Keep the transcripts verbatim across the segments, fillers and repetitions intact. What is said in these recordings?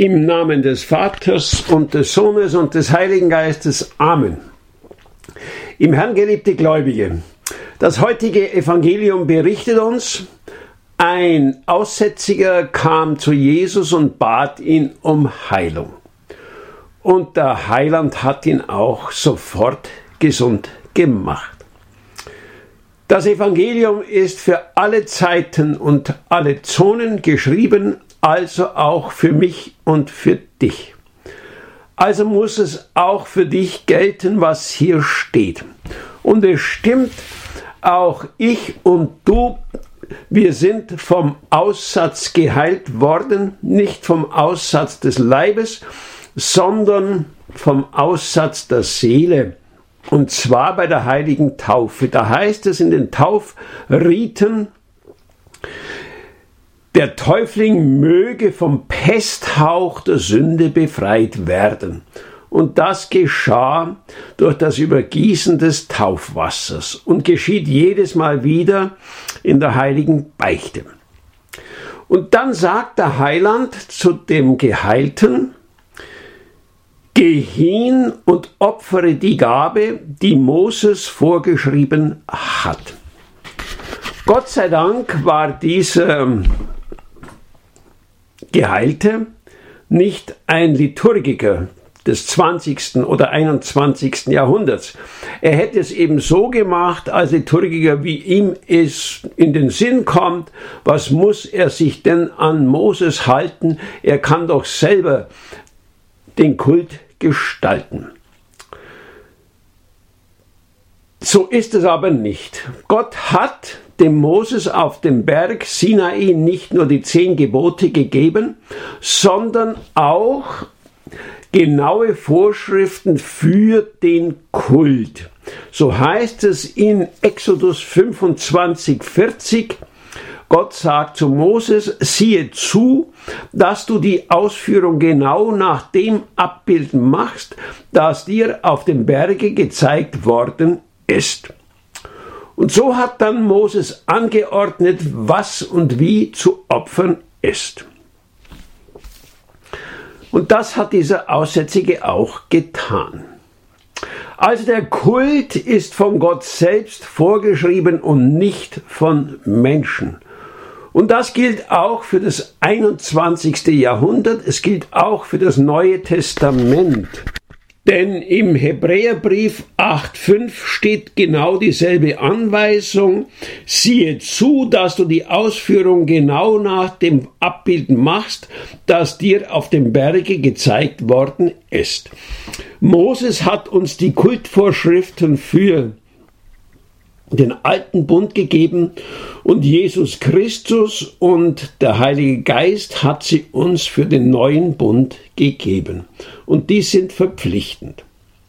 Im Namen des Vaters und des Sohnes und des Heiligen Geistes. Amen. Im Herrn geliebte Gläubige, das heutige Evangelium berichtet uns, ein Aussätziger kam zu Jesus und bat ihn um Heilung. Und der Heiland hat ihn auch sofort gesund gemacht. Das Evangelium ist für alle Zeiten und alle Zonen geschrieben, also auch für mich und für dich. Also muss es auch für dich gelten, was hier steht. Und es stimmt, auch ich und du, wir sind vom Aussatz geheilt worden, nicht vom Aussatz des Leibes, sondern vom Aussatz der Seele. Und zwar bei der heiligen Taufe. Da heißt es in den Taufriten, der Täufling möge vom Pesthauch der Sünde befreit werden. Und das geschah durch das Übergießen des Taufwassers und geschieht jedes Mal wieder in der heiligen Beichte. Und dann sagt der Heiland zu dem Geheilten: Geh hin und opfere die Gabe, die Moses vorgeschrieben hat. Gott sei Dank war dieser Geheilte nicht ein Liturgiker des zwanzigsten oder einundzwanzigsten Jahrhunderts. Er hätte es eben so gemacht als Liturgiker, wie ihm es in den Sinn kommt. Was muss er sich denn an Moses halten? Er kann doch selber den Kult gestalten. So ist es aber nicht. Gott hat dem Moses auf dem Berg Sinai nicht nur die zehn Gebote gegeben, sondern auch genaue Vorschriften für den Kult. So heißt es in Exodus fünfundzwanzig, vierzig, Gott sagt zu Moses: Siehe zu, dass du die Ausführung genau nach dem Abbild machst, das dir auf dem Berge gezeigt worden ist. Und so hat dann Moses angeordnet, was und wie zu opfern ist. Und das hat dieser Aussätzige auch getan. Also der Kult ist von Gott selbst vorgeschrieben und nicht von Menschen. Und das gilt auch für das einundzwanzigste Jahrhundert, es gilt auch für das Neue Testament. Denn im Hebräerbrief acht fünf steht genau dieselbe Anweisung: Siehe zu, dass du die Ausführung genau nach dem Abbild machst, das dir auf dem Berge gezeigt worden ist. Moses hat uns die Kultvorschriften für den alten Bund gegeben und Jesus Christus und der Heilige Geist hat sie uns für den neuen Bund gegeben. Und die sind verpflichtend.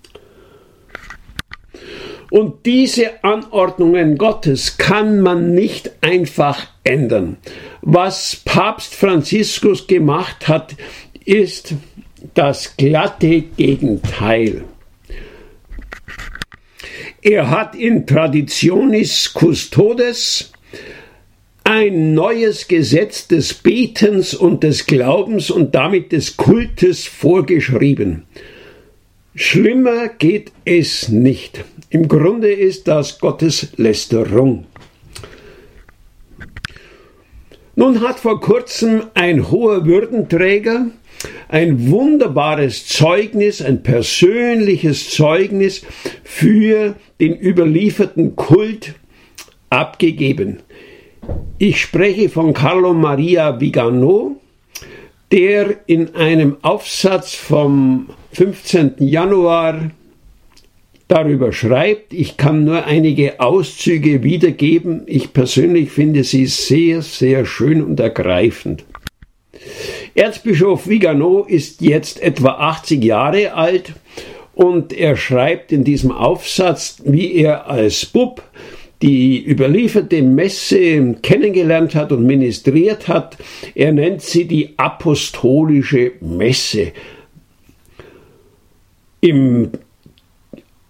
Und diese Anordnungen Gottes kann man nicht einfach ändern. Was Papst Franziskus gemacht hat, ist das glatte Gegenteil. Er hat in Traditionis Custodes ein neues Gesetz des Betens und des Glaubens und damit des Kultes vorgeschrieben. Schlimmer geht es nicht. Im Grunde ist das Gotteslästerung. Nun hat vor kurzem ein hoher Würdenträger ein wunderbares Zeugnis, ein persönliches Zeugnis für den überlieferten Kult abgegeben. Ich spreche von Carlo Maria Vigano, der in einem Aufsatz vom fünfzehnten Januar darüber schreibt. Ich kann nur einige Auszüge wiedergeben. Ich persönlich finde sie sehr, sehr schön und ergreifend. Erzbischof Vigano ist jetzt etwa achtzig Jahre alt und er schreibt in diesem Aufsatz, wie er als Bub die überlieferte Messe kennengelernt hat und ministriert hat. Er nennt sie die apostolische Messe. Im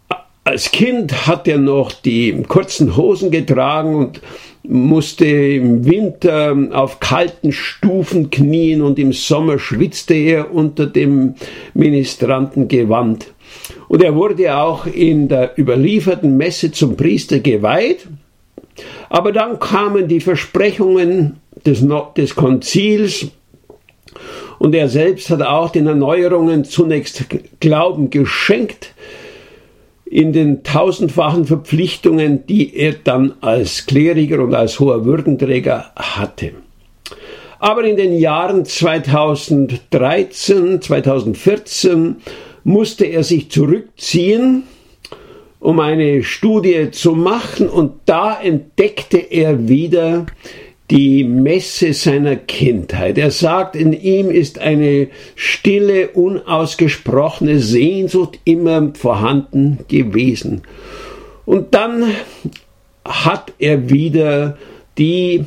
Als Kind hat er noch die kurzen Hosen getragen und musste im Winter auf kalten Stufen knien und im Sommer schwitzte er unter dem Ministrantengewand. Und er wurde auch in der überlieferten Messe zum Priester geweiht. Aber dann kamen die Versprechungen des, des Konzils und er selbst hat auch den Erneuerungen zunächst Glauben geschenkt, in den tausendfachen Verpflichtungen, die er dann als Kleriker und als hoher Würdenträger hatte. Aber in den Jahren zweitausenddreizehn, zweitausendvierzehn musste er sich zurückziehen, um eine Studie zu machen, und da entdeckte er wieder die Messe seiner Kindheit. Er sagt, in ihm ist eine stille, unausgesprochene Sehnsucht immer vorhanden gewesen. Und dann hat er wieder die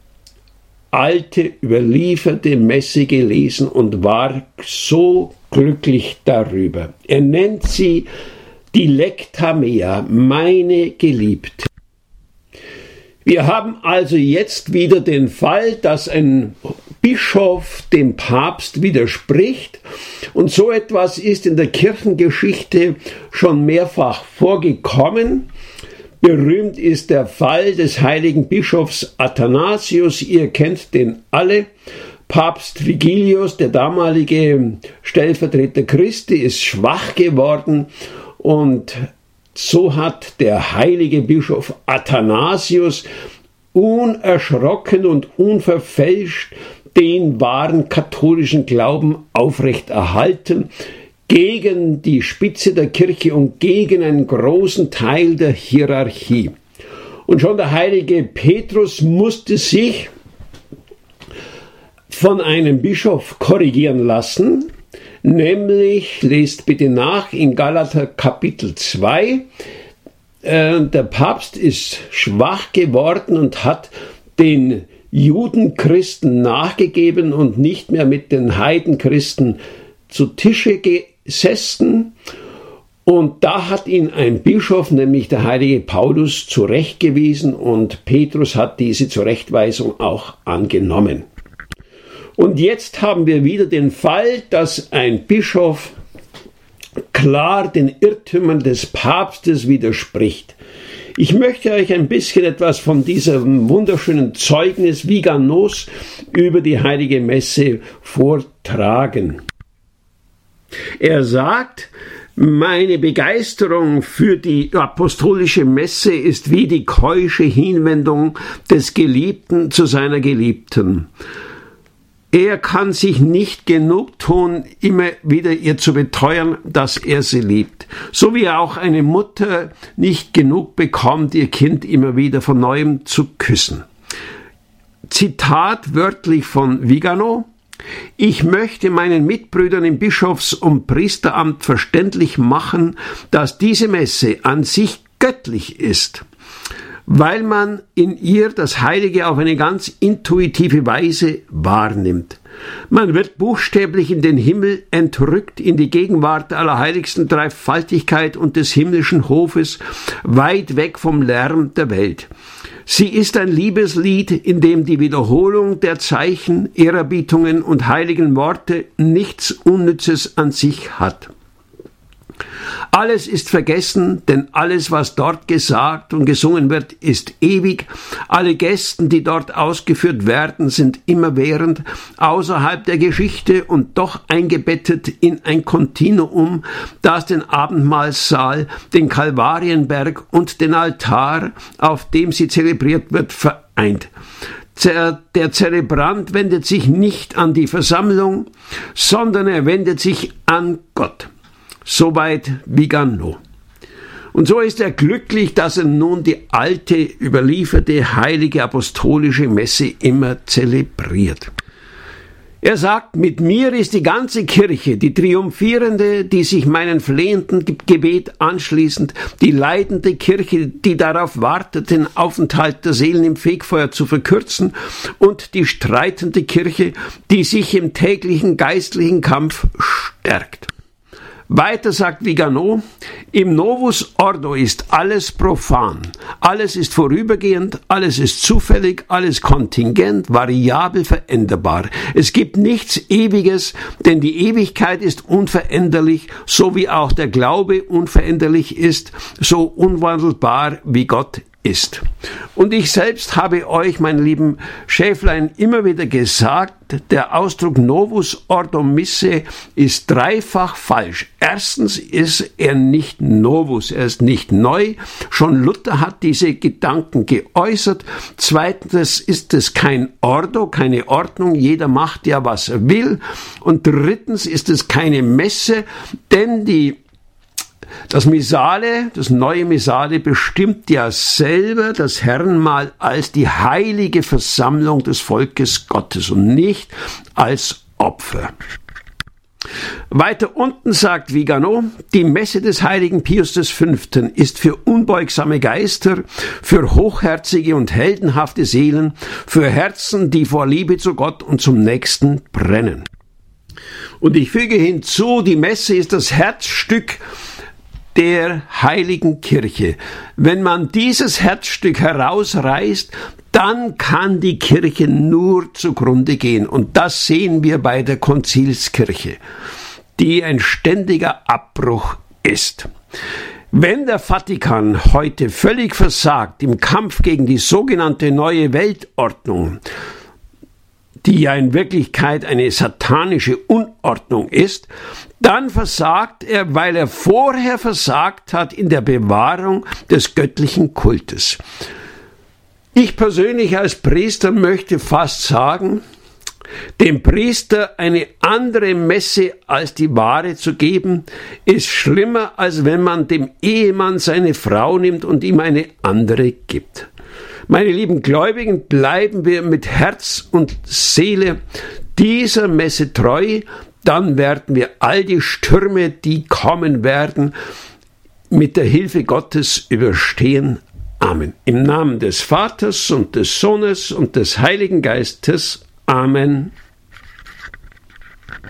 alte, überlieferte Messe gelesen und war so glücklich darüber. Er nennt sie die Lecta Mea, meine Geliebte. Wir haben also jetzt wieder den Fall, dass ein Bischof dem Papst widerspricht, und so etwas ist in der Kirchengeschichte schon mehrfach vorgekommen. Berühmt ist der Fall des heiligen Bischofs Athanasius, ihr kennt den alle. Papst Vigilius, der damalige Stellvertreter Christi, ist schwach geworden, und so hat der heilige Bischof Athanasius unerschrocken und unverfälscht den wahren katholischen Glauben aufrechterhalten, gegen die Spitze der Kirche und gegen einen großen Teil der Hierarchie. Und schon der heilige Petrus musste sich von einem Bischof korrigieren lassen, nämlich, lest bitte nach, in Galater Kapitel zwei, äh, der Papst ist schwach geworden und hat den Judenchristen nachgegeben und nicht mehr mit den Heidenchristen zu Tische gesessen. Und da hat ihn ein Bischof, nämlich der heilige Paulus, zurechtgewiesen, und Petrus hat diese Zurechtweisung auch angenommen. Und jetzt haben wir wieder den Fall, dass ein Bischof klar den Irrtümern des Papstes widerspricht. Ich möchte euch ein bisschen etwas von diesem wunderschönen Zeugnis Viganos über die Heilige Messe vortragen. Er sagt, meine Begeisterung für die apostolische Messe ist wie die keusche Hinwendung des Geliebten zu seiner Geliebten. Er kann sich nicht genug tun, immer wieder ihr zu beteuern, dass er sie liebt. So wie auch eine Mutter nicht genug bekommt, ihr Kind immer wieder von Neuem zu küssen. Zitat wörtlich von Vigano: Ich möchte meinen Mitbrüdern im Bischofs- und Priesteramt verständlich machen, dass diese Messe an sich göttlich ist, weil man in ihr das Heilige auf eine ganz intuitive Weise wahrnimmt. Man wird buchstäblich in den Himmel entrückt, in die Gegenwart der allerheiligsten Dreifaltigkeit und des himmlischen Hofes, weit weg vom Lärm der Welt. Sie ist ein Liebeslied, in dem die Wiederholung der Zeichen, Ehrerbietungen und heiligen Worte nichts Unnützes an sich hat. Alles ist vergessen, denn alles, was dort gesagt und gesungen wird, ist ewig. Alle Gesten, die dort ausgeführt werden, sind immerwährend, außerhalb der Geschichte und doch eingebettet in ein Kontinuum, das den Abendmahlsaal, den Kalvarienberg und den Altar, auf dem sie zelebriert wird, vereint. Der Zelebrant wendet sich nicht an die Versammlung, sondern er wendet sich an Gott. Soweit Vigano. Und so ist er glücklich, dass er nun die alte, überlieferte, heilige apostolische Messe immer zelebriert. Er sagt, mit mir ist die ganze Kirche, die triumphierende, die sich meinen flehenden Gebet anschließend, die leidende Kirche, die darauf wartet, den Aufenthalt der Seelen im Fegfeuer zu verkürzen, und die streitende Kirche, die sich im täglichen geistlichen Kampf stärkt. Weiter sagt Vigano, im Novus Ordo ist alles profan, alles ist vorübergehend, alles ist zufällig, alles kontingent, variabel, veränderbar. Es gibt nichts Ewiges, denn die Ewigkeit ist unveränderlich, so wie auch der Glaube unveränderlich ist, so unwandelbar wie Gott ist. Und ich selbst habe euch, meine lieben Schäflein, immer wieder gesagt, der Ausdruck Novus Ordo Misse ist dreifach falsch. Erstens ist er nicht Novus, er ist nicht neu. Schon Luther hat diese Gedanken geäußert. Zweitens ist es kein Ordo, keine Ordnung. Jeder macht ja, was er will. Und drittens ist es keine Messe, denn die Das Missale, das neue Missale bestimmt ja selber das Herrenmahl als die heilige Versammlung des Volkes Gottes und nicht als Opfer. Weiter unten sagt Vigano, die Messe des heiligen Pius des Fünften ist für unbeugsame Geister, für hochherzige und heldenhafte Seelen, für Herzen, die vor Liebe zu Gott und zum Nächsten brennen. Und ich füge hinzu, die Messe ist das Herzstück der heiligen Kirche. Wenn man dieses Herzstück herausreißt, dann kann die Kirche nur zugrunde gehen. Und das sehen wir bei der Konzilskirche, die ein ständiger Abbruch ist. Wenn der Vatikan heute völlig versagt im Kampf gegen die sogenannte neue Weltordnung, die ja in Wirklichkeit eine satanische Unordnung ist, dann versagt er, weil er vorher versagt hat in der Bewahrung des göttlichen Kultes. Ich persönlich als Priester möchte fast sagen, dem Priester eine andere Messe als die wahre zu geben, ist schlimmer, als wenn man dem Ehemann seine Frau nimmt und ihm eine andere gibt. Meine lieben Gläubigen, bleiben wir mit Herz und Seele dieser Messe treu, dann werden wir all die Stürme, die kommen werden, mit der Hilfe Gottes überstehen. Amen. Im Namen des Vaters und des Sohnes und des Heiligen Geistes. Amen.